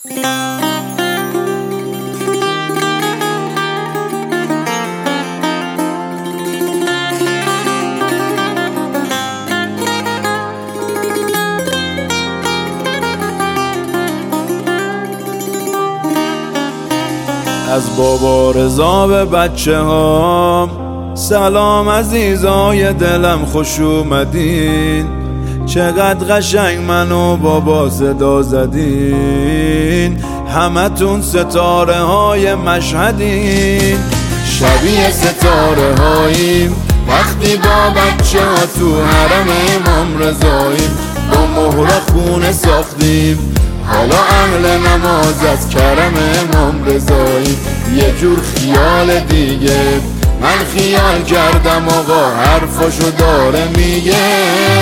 از بابا رضا به بچه هام سلام عزیزای دلم، خوش اومدین. چقدر قشنگ منو بابا صدا زدین، همتون ستاره های مشهدین. شبیه ستاره هاییم وقتی با بچه ها تو حرم امام رضاییم. با مهر خونه ساختیم حالا اهل نماز از کرم امام رضاییم. یه جور خیال دیگه من خیال کردم، آقا حرفاشو داره میگه.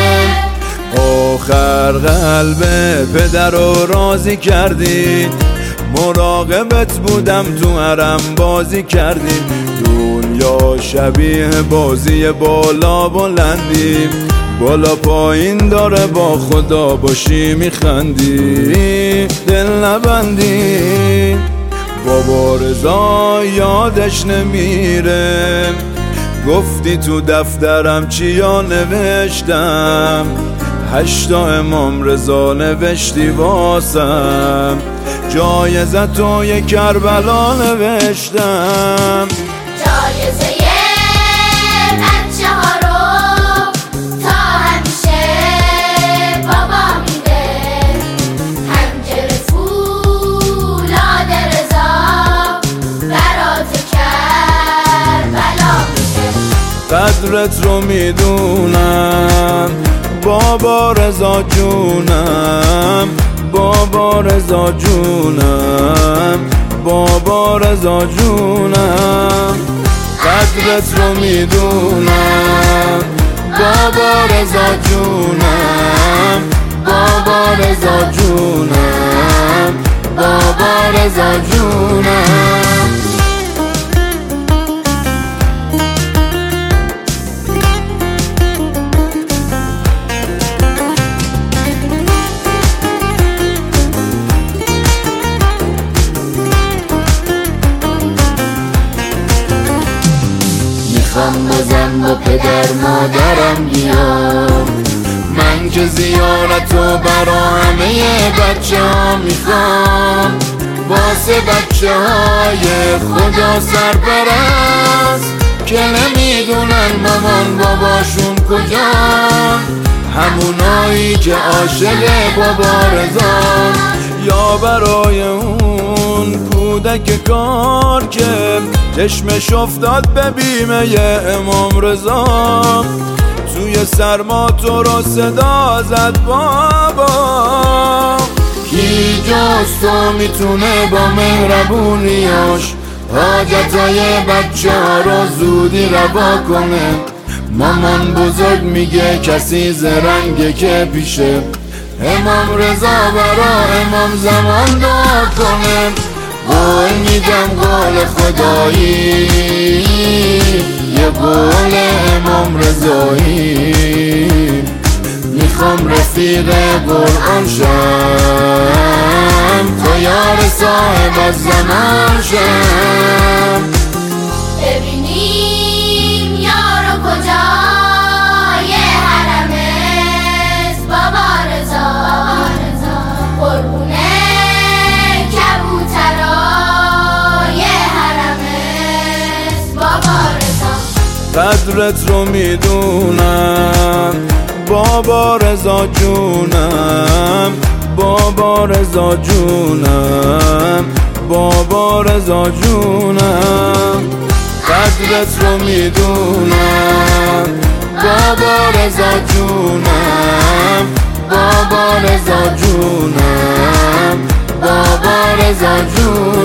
آخر قلب پدر رو راضی کردی، مراقبت بودم تو حرم بازی کردی. دنیا شبیه بازی بالا بلندی، بالا پایین داره با خدا باشی میخندی، دل نبندی. بابا رضا یادش نمیره، گفتی تو دفترم چیا نوشتم. 8 امام رضا نوشتی واسم، جایزه توی کربلا نوشتم. جایزه بچه ها رو تا همیشه بابا میده، حنجر فولاد رضا برات کربلا میده. قدرت رو میدونم بابا رضا جونم، بابا رضا جونم، بابا رضا جونم. قدرت رو میدونم بابا رضا جونم، بابا رضا جونم، بابا رضا جونم. میخوام بازم با پدر مادرم بیام، من که زیارتو برا همه بچه ها میخوام. واسه بچه های خدا سرپرست که نمیدونن مامان باباشون کجان، همونایی که عاشق بابا رضان، یا برای اون کودک کار که چشمش افتاد به بیمه امام رضا. توی سرما تو رو صدا زد بابا، کی جز تو میتونه با مهربونیاش حاجتای بچه ها رو زودی روا کنه. مامان بزرگ میگه کسی زرنگه که پیشه امام رضا برا امام زمان دعا کنه. قول میدم قول خدایی، یه قول امام رضایی. میخوام رفیق قرآن شم، تا یار صاحب از زمان شم. ببینیم یارو کجای حرم است بابا رضا، قربونه کبوترای حرم است بابا رضا. قدرت رو میدونم بابا رضا جونم، بابا رضا جونم، بابا رضا جونم. قدرت رو میدونم بابا رضا جونم، بابا رضا جونم، بابا رضا جونم.